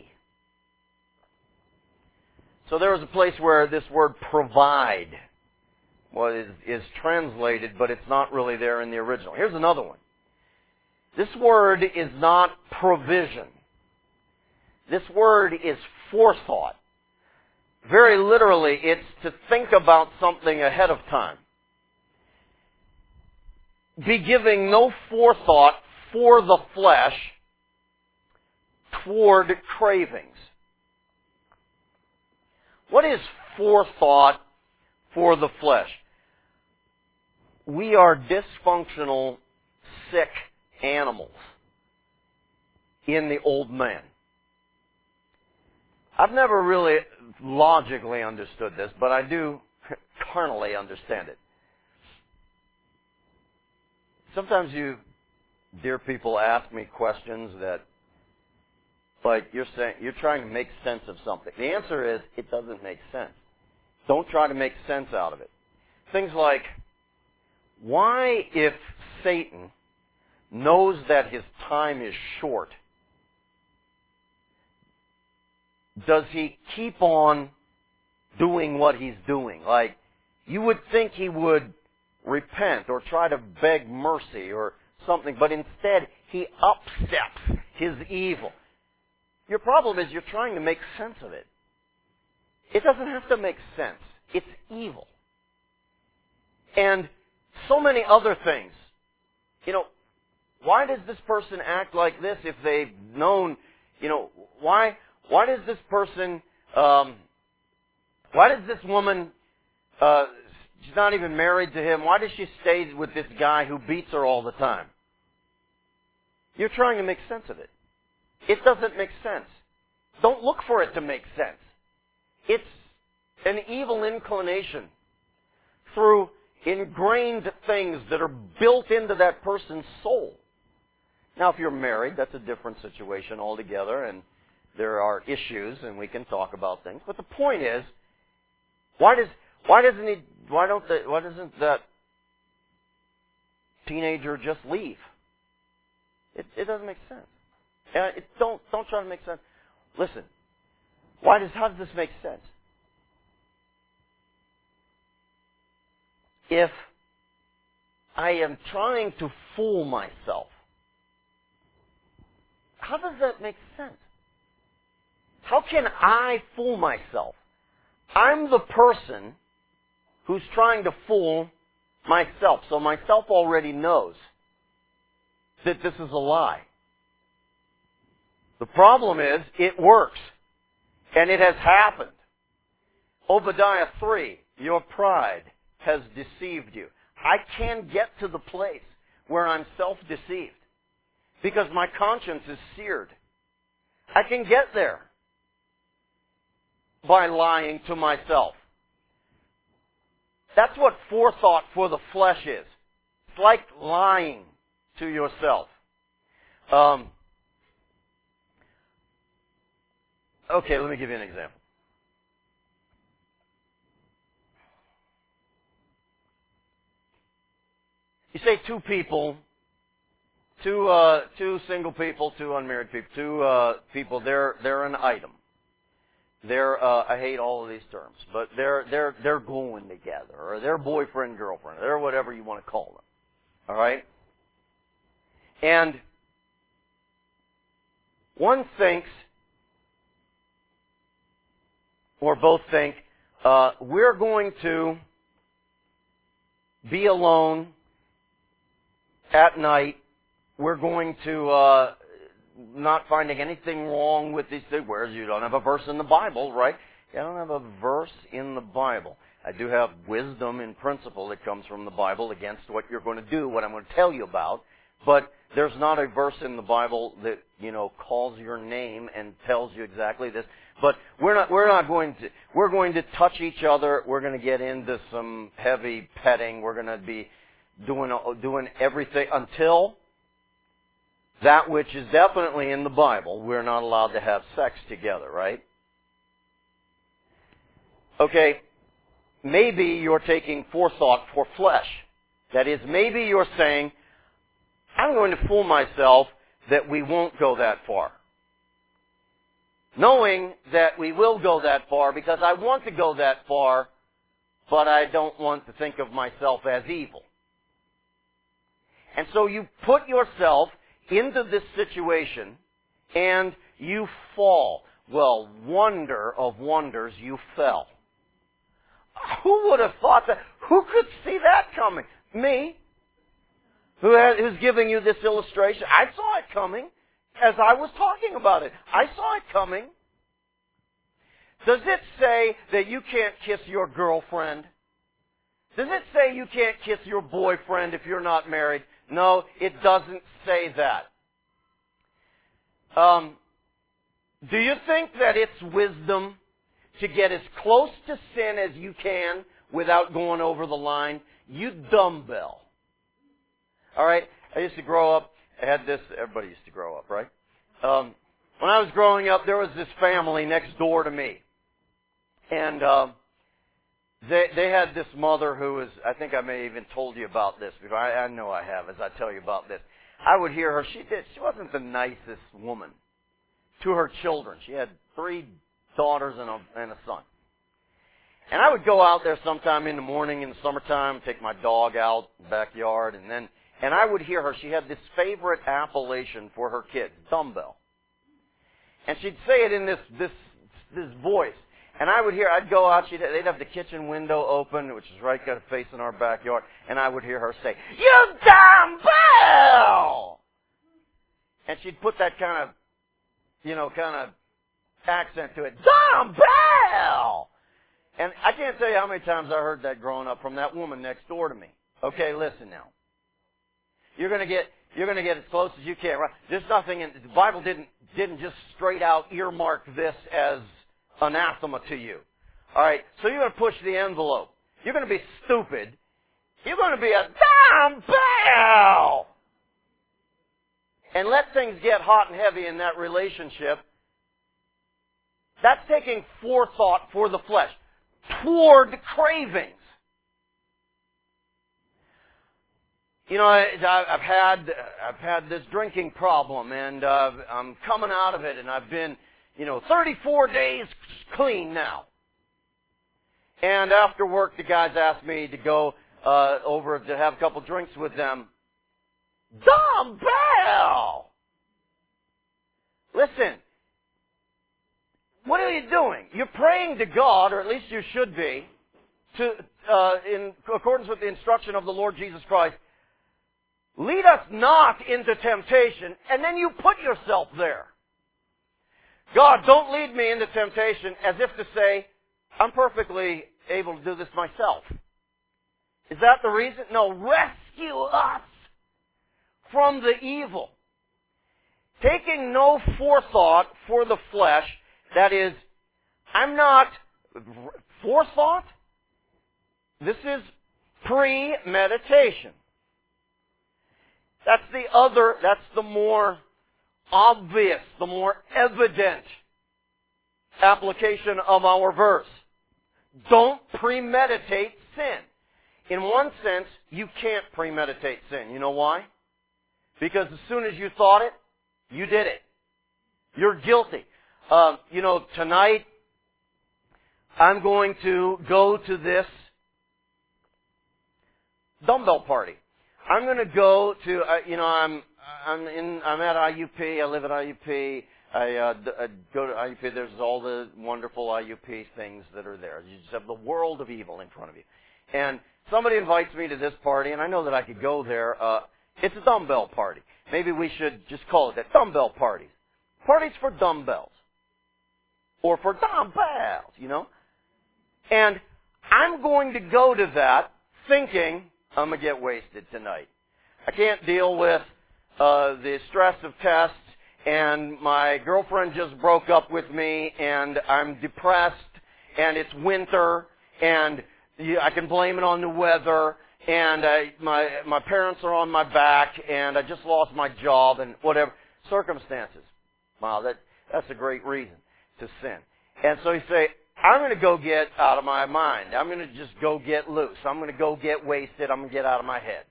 So there is a place where this word provide well, is, is translated, but it's not really there in the original. Here's another one. This word is not provision. This word is forethought. Very literally, it's to think about something ahead of time. Be giving no forethought for the flesh toward cravings. What is forethought for the flesh? We are dysfunctional, sick animals in the old man. I've never really logically understood this, but I do carnally understand it. Sometimes you, dear people, ask me questions that, like you're saying, you're trying to make sense of something. The answer is, it doesn't make sense. Don't try to make sense out of it. Things like, why, if Satan knows that his time is short, does he keep on doing what he's doing? Like, you would think he would repent or try to beg mercy or something, but instead he upsteps his evil. Your problem is you're trying to make sense of it. It doesn't have to make sense. It's evil. And so many other things. You know, why does this person act like this if they've known, you know, why... Why does this person, um, why does this woman, uh, she's not even married to him, why does she stay with this guy who beats her all the time? You're trying to make sense of it. It doesn't make sense. Don't look for it to make sense. It's an evil inclination through ingrained things that are built into that person's soul. Now, if you're married, that's a different situation altogether, and there are issues, and we can talk about things. But the point is, why does why doesn't he why don't the, why doesn't that teenager just leave? It, it doesn't make sense. Uh, it, don't don't try to make sense. Listen, why does how does this make sense? If I am trying to fool myself, how does that make sense? How can I fool myself? I'm the person who's trying to fool myself. So myself already knows that this is a lie. The problem is, it works. And it has happened. Obadiah three, your pride has deceived you. I can get to the place where I'm self-deceived because my conscience is seared. I can get there by lying to myself. That's what forethought for the flesh is. It's like lying to yourself. Um, okay, let me give you an example. You say two people, two uh, two single people, two unmarried people, two uh, people. They're they're an item. They're uh, I hate all of these terms, but they're they're they're going together, or they're boyfriend girlfriend, they're whatever you want to call them. All right, and one thinks, or both think, uh, we're going to be alone at night. We're going to, uh, not finding anything wrong with these things. Whereas you don't have a verse in the Bible, right? I don't have a verse in the Bible. I do have wisdom in principle that comes from the Bible against what you're going to do, what I'm going to tell you about. But there's not a verse in the Bible that, you know, calls your name and tells you exactly this. But we're not, we're not going to, we're going to touch each other. We're going to get into some heavy petting. We're going to be doing, doing everything until that which is definitely in the Bible. We're not allowed to have sex together, right? Okay, maybe you're taking forethought for flesh. That is, maybe you're saying, I'm going to fool myself that we won't go that far. Knowing that we will go that far because I want to go that far, but I don't want to think of myself as evil. And so you put yourself into this situation and you fall. Well, wonder of wonders, you fell. Who would have thought that? Who could see that coming? Me. Who has, who's giving you this illustration? I saw it coming as I was talking about it. I saw it coming. Does it say that you can't kiss your girlfriend? Does it say you can't kiss your boyfriend if you're not married? No, it doesn't say that. Um, do you think that it's wisdom to get as close to sin as you can without going over the line? You dumbbell. All right, I used to grow up, I had this, everybody used to grow up, right? Um, when I was growing up, there was this family next door to me. And uh, they they had this mother who was, I think I may have even told you about this before. I, I know I have, as I tell you about this. I would hear her, she did, she wasn't the nicest woman to her children. She had three daughters and a, and a son. And I would go out there sometime in the morning in the summertime, take my dog out in the backyard, and then And I would hear her. She had this favorite appellation for her kids, dumbbell. And she'd say it in this this this voice. And I would hear, I'd go out, she'd, they'd have the kitchen window open, which is right kind of facing our backyard, and I would hear her say, "You dumbbell!" And she'd put that kind of, you know, kind of accent to it, "Dumbbell!" And I can't tell you how many times I heard that growing up from that woman next door to me. Okay, listen now. You're going to get you're going to get as close as you can. Right? There's nothing in the Bible didn't didn't just straight out earmark this as anathema to you. All right, so you're going to push the envelope. You're going to be stupid. You're going to be a dumbbell, and let things get hot and heavy in that relationship. That's taking forethought for the flesh toward cravings. You know, I, I've had I've had this drinking problem, and uh, I'm coming out of it, and I've been, you know, thirty-four days clean now. And after work, the guys asked me to go uh, over to have a couple drinks with them. Dumbbell! Listen, what are you doing? You're praying to God, or at least you should be, to uh, in accordance with the instruction of the Lord Jesus Christ. Lead us not into temptation, and then you put yourself there. God, don't lead me into temptation, as if to say, I'm perfectly able to do this myself. Is that the reason? No, rescue us from the evil. Taking no forethought for the flesh, that is, I'm not forethought. This is premeditation. That's the other, that's the more obvious, the more evident application of our verse. Don't premeditate sin. In one sense, you can't premeditate sin. You know why? Because as soon as you thought it, you did it. You're guilty. Um, you know, tonight, I'm going to go to this dumbbell party. I'm going to go to, uh, you know, I'm I'm in I'm at I U P. I live at I U P. I, uh, d- I go to I U P. There's all the wonderful I U P things that are there. You just have the world of evil in front of you. And somebody invites me to this party, and I know that I could go there. Uh, it's a dumbbell party. Maybe we should just call it that. Dumbbell parties. Parties for dumbbells. Or for dumbbells, you know. And I'm going to go to that thinking I'm going to get wasted tonight. I can't deal with uh, the stress of tests, and my girlfriend just broke up with me, and I'm depressed, and it's winter, and I can blame it on the weather, and I, my my parents are on my back, and I just lost my job, and whatever circumstances. Wow, that that's a great reason to sin. And so you say, I'm going to go get out of my mind. I'm going to just go get loose. I'm going to go get wasted. I'm going to get out of my head.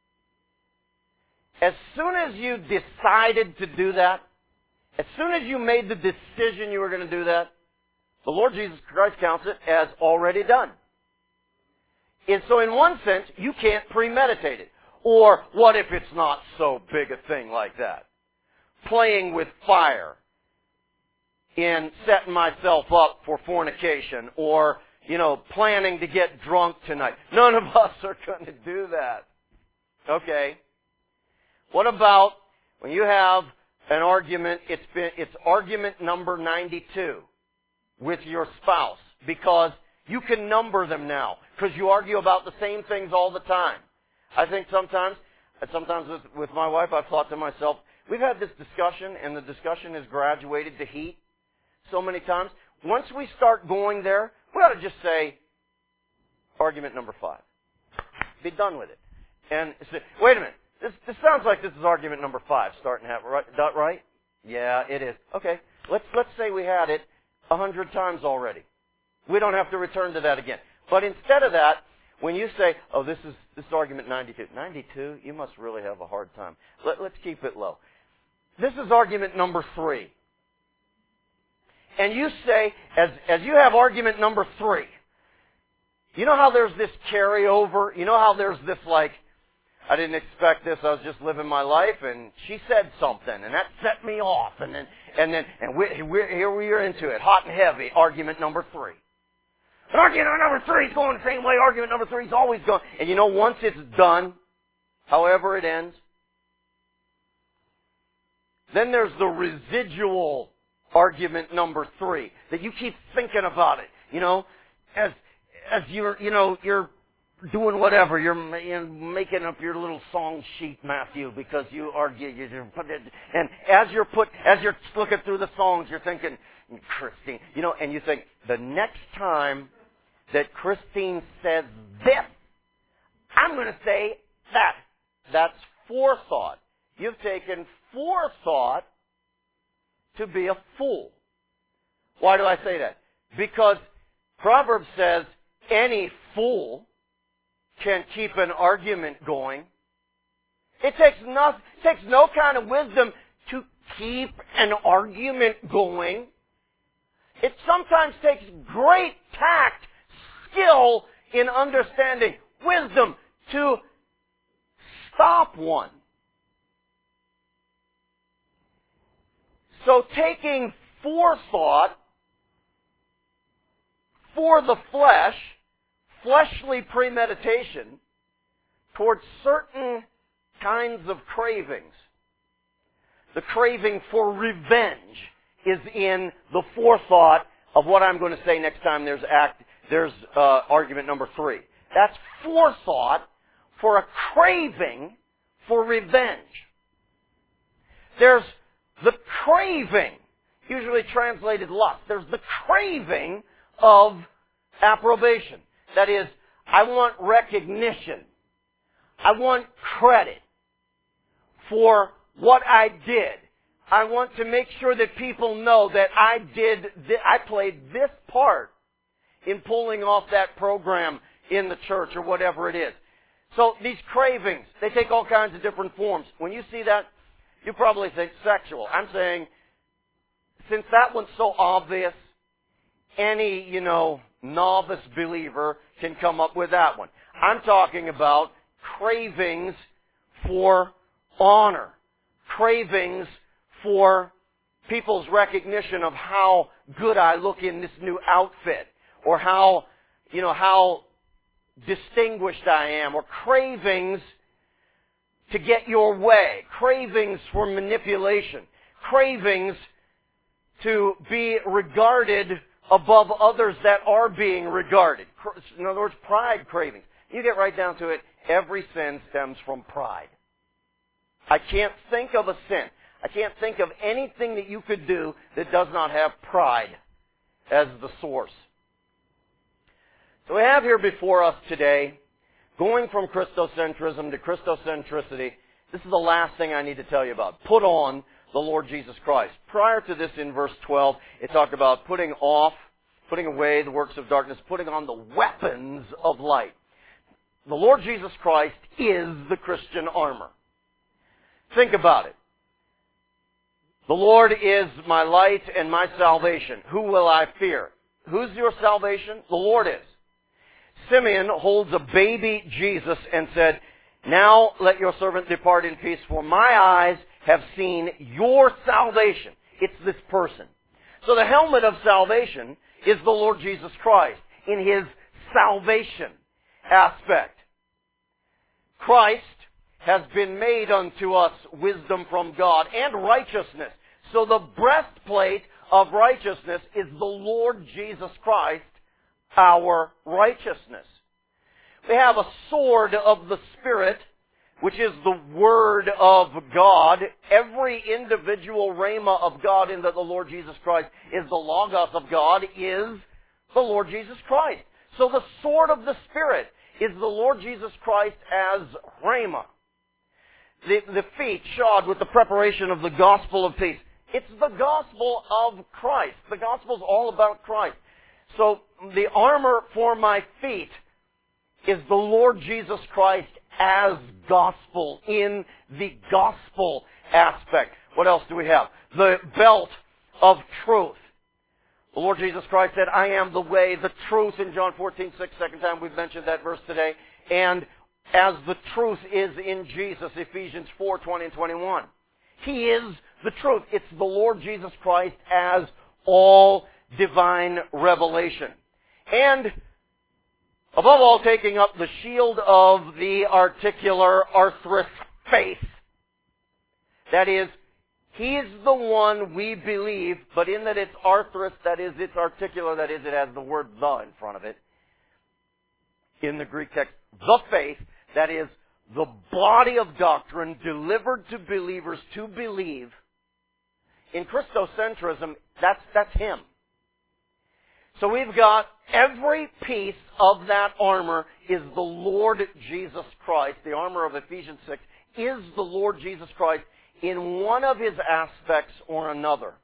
As soon as you decided to do that, as soon as you made the decision you were going to do that, the Lord Jesus Christ counts it as already done. And so in one sense, you can't premeditate it. Or what if it's not so big a thing like that? Playing with fire in setting myself up for fornication, or, you know, planning to get drunk tonight. None of us are going to do that. Okay? What about when you have an argument, it's been, it's argument number ninety-two with your spouse, because you can number them now, because you argue about the same things all the time. I think sometimes, sometimes with, with my wife, I've thought to myself, we've had this discussion, and the discussion has graduated to heat so many times. Once we start going there, we ought to just say, argument number five. Be done with it. And say, wait a minute, this, this sounds like this is argument number five, starting to have, right? right? Yeah, it is. Okay, let's let's say we had it a hundred times already. We don't have to return to that again. But instead of that, when you say, oh, this is this is argument ninety-two. ninety-two? You must really have a hard time. Let, let's keep it low. This is argument number three. And you say, as as you have argument number three, you know how there's this carryover? You know how there's this like, I didn't expect this, I was just living my life, and she said something, and that set me off, and then, and then, and we, we're, here we are into it, hot and heavy, argument number three. And argument number three is going the same way, argument number three is always going, and you know, once it's done, however it ends, then there's the residual argument number three, that you keep thinking about it, you know, as, as you're, you know, you're doing whatever, you're, you're making up your little song sheet, Matthew, because you argue, you put it, and as you're put, as you're looking through the songs, you're thinking, Christine, you know, and you think, the next time that Christine says this, I'm going to say that. That's forethought. You've taken forethought to be a fool. Why do I say that? Because Proverbs says any fool can keep an argument going. It takes no, it takes no kind of wisdom to keep an argument going. It sometimes takes great tact, skill in understanding, wisdom to stop one. So taking forethought for the flesh, fleshly premeditation towards certain kinds of cravings. The craving for revenge is in the forethought of what I'm going to say next time there's act, there's uh, argument number three. That's forethought for a craving for revenge. There's the craving, usually translated lust. There's the craving of approbation. That is, I want recognition. I want credit for what I did. I want to make sure that people know that I did, th- I played this part in pulling off that program in the church or whatever it is. So these cravings, they take all kinds of different forms. When you see that, you probably think sexual. I'm saying, since that one's so obvious, any, you know, novice believer can come up with that one. I'm talking about cravings for honor. Cravings for people's recognition of how good I look in this new outfit. Or how, you know, how distinguished I am. Or cravings to get your way. Cravings for manipulation. Cravings to be regarded above others that are being regarded. In other words, pride cravings. You get right down to it, every sin stems from pride. I can't think of a sin. I can't think of anything that you could do that does not have pride as the source. So we have here before us today, going from Christocentrism to Christocentricity. This is the last thing I need to tell you about. Put on the Lord Jesus Christ. Prior to this, in verse twelve, it talked about putting off, putting away the works of darkness, putting on the weapons of light. The Lord Jesus Christ is the Christian armor. Think about it. The Lord is my light and my salvation. Who will I fear? Who's your salvation? The Lord is. Simeon holds a baby Jesus and said, now let your servant depart in peace, for my eyes have seen your salvation. It's this person. So the helmet of salvation is the Lord Jesus Christ in His salvation aspect. Christ has been made unto us wisdom from God and righteousness. So the breastplate of righteousness is the Lord Jesus Christ, our righteousness. We have a sword of the Spirit, which is the Word of God. Every individual rhema of God in that the Lord Jesus Christ is the Logos of God is the Lord Jesus Christ. So the sword of the Spirit is the Lord Jesus Christ as rhema. The, the feet shod with the preparation of the gospel of peace. It's the gospel of Christ. The gospel is all about Christ. So the armor for my feet is the Lord Jesus Christ as gospel, in the gospel aspect. What else do we have? The belt of truth. The Lord Jesus Christ said, I am the way, the truth, in John fourteen six, second time we've mentioned that verse today. And as the truth is in Jesus, Ephesians four twenty and twenty-one. He is the truth. It's the Lord Jesus Christ as all divine revelation. And above all, taking up the shield of the articular arthrous faith. That is, He's the one we believe, but in that it's arthrous, that is, it's articular, that is, it has the word the in front of it. In the Greek text, the faith, that is, the body of doctrine delivered to believers to believe. In Christocentrism, that's, that's Him. So we've got every piece of that armor is the Lord Jesus Christ. The armor of Ephesians six is the Lord Jesus Christ in one of His aspects or another.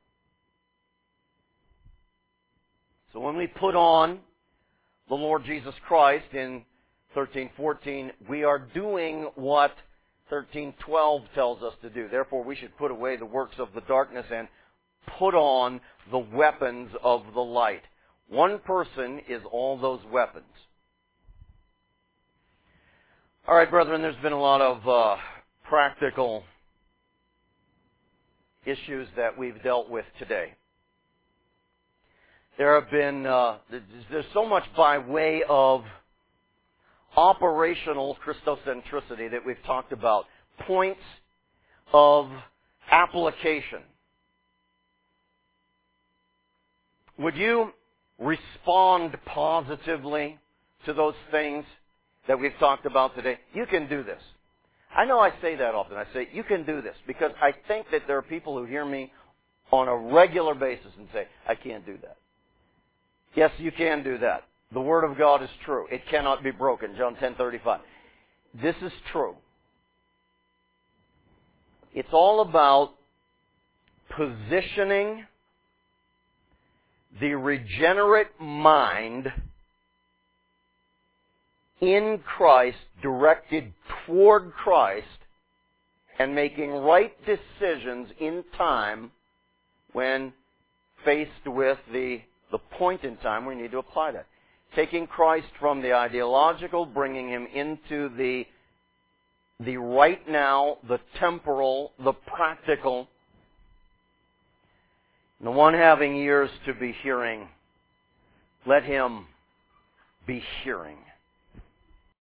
So when we put on the Lord Jesus Christ in thirteen fourteen, we are doing what thirteen twelve tells us to do. Therefore, we should put away the works of the darkness and put on the weapons of the light. One person is all those weapons. All right, brethren, there's been a lot of uh, practical issues that we've dealt with today. There have been, uh, there's so much by way of operational Christocentricity that we've talked about. Points of application. would you respond positively to those things that we've talked about today? You can do this. I know I say that often. I say, you can do this, because I think that there are people who hear me on a regular basis and say, I can't do that. Yes, you can do that. The Word of God is true. It cannot be broken. John ten thirty-five. This is true. It's all about positioning the regenerate mind in Christ, directed toward Christ, and making right decisions in time when faced with the, the point in time where you need to apply that. Taking Christ from the ideological, bringing Him into the, the right now, the temporal, the practical. And the one having ears to be hearing, let him be hearing.